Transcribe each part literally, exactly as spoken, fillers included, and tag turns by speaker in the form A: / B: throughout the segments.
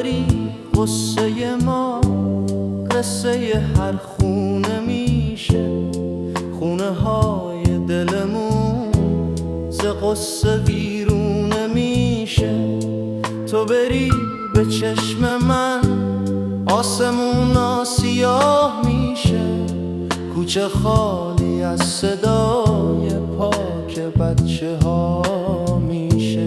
A: بری قصه ما قصه هر خونه میشه، خونه های دلمون ز قصه ویرونه میشه. تو بری به چشم من آسمونا سیاه میشه، کوچه خالی از صدای پاک بچه ها میشه.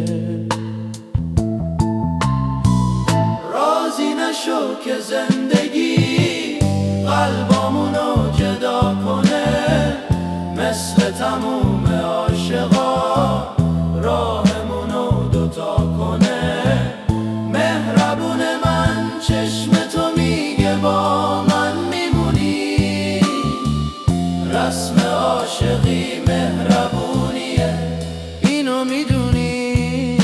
A: راضی نشو که زندگی قلبامونو جدا کنه، مثل تموم عاشقا راهمونو دوتا کنه. مهربون من چشم تو میگه با من میمونی، رسم عاشقی مهربونیه اینو میدونی.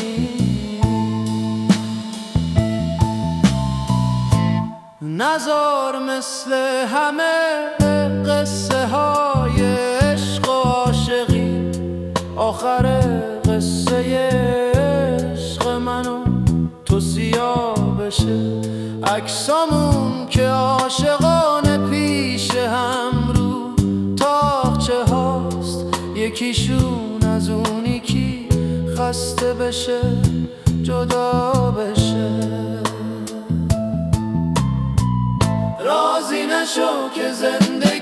A: نزار مثل همه قصه های عشق و عاشقی آخر قصه عشق منو تو سیاه بشه. عکسامون که عاشقانه پیش هم رو تاقچه هاست، یکیشون از اون یکی خسته بشه جدا بشه. راضی نشو که زنده